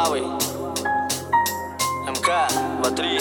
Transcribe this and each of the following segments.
Двухглавый МК 2-3.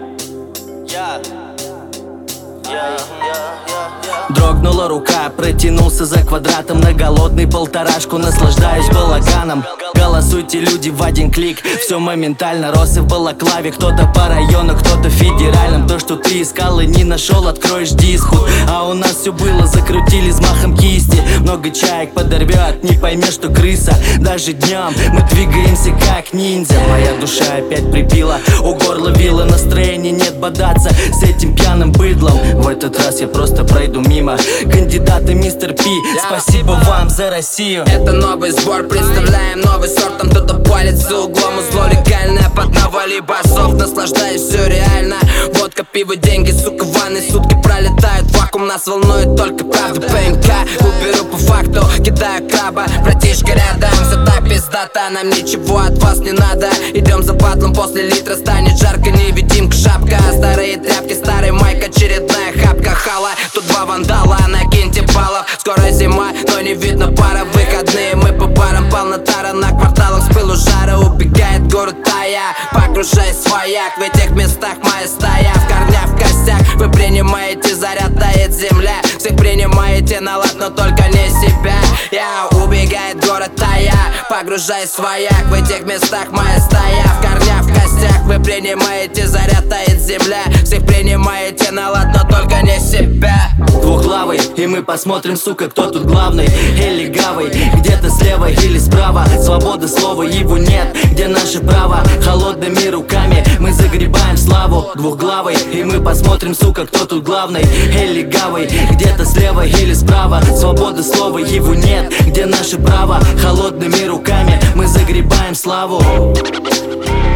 Дрогнула рука, протянулся за квадратом на голодный полторашку, наслаждаюсь балаганом. Голосуйте, люди, в один клик. Все моментально, росы в балаклаве. Кто-то по району, кто-то федеральном. То, что ты искал и не нашел, откроешь дискут. А у нас все было, закрутили с махом кисти. Много чаек подорвет, не поймешь, что крыса. Даже днем мы двигаемся как ниндзя. Моя душа опять прибила, у горла вилла, настроения нет бодаться с этим пьяным быдлом. В этот раз я просто пройду мимо. Кандидаты мистер Пи, спасибо вам за Россию. Это новый сбор, представляем новый сорт. Там кто-то палит за углом, зло легальное под навали басов. Наслаждаюсь, все реально. Водка, пиво, деньги, сука, ванны. Сутки пролетают, вакуум, нас волнует только правда. ПМК, уберу по факту, кидаю краба. Братишка рядом, все так пиздато. Нам ничего от вас не надо. Идем за батлом, после литра станет жарко. Невидимка, шапка, старые тряпки, старый майк, очередная хапка. Хала, тут два вандала, накиньте баллов. Скоро зима, но не видно пара. Выходные мы по барам, полнотара. На кварталах с пылу жара убегает город тая. Погружай свояк, в этих местах моя стая. В корнях, в костях, вы принимаете заряд, тает земля. Всех принимаете на лад, но только не себя. Убегает город тая, погружай свояк, в этих местах моя стая. В корнях, в костях, вы принимаете заряд, тает земля. Всех принимаете на лад, но только не себя. Двухглавый, и мы посмотрим, сука, кто тут главный. Или гавый, где-то слева или справа. Свобода слова, его нет, где наше право. Холодными руками мы загребаем славу. Двухглавый, и мы посмотрим, сука, кто тут главный. Или гавый, где-то слева или справа. Свобода слова, его нет, где наше право. Холодными руками мы загребаем славу.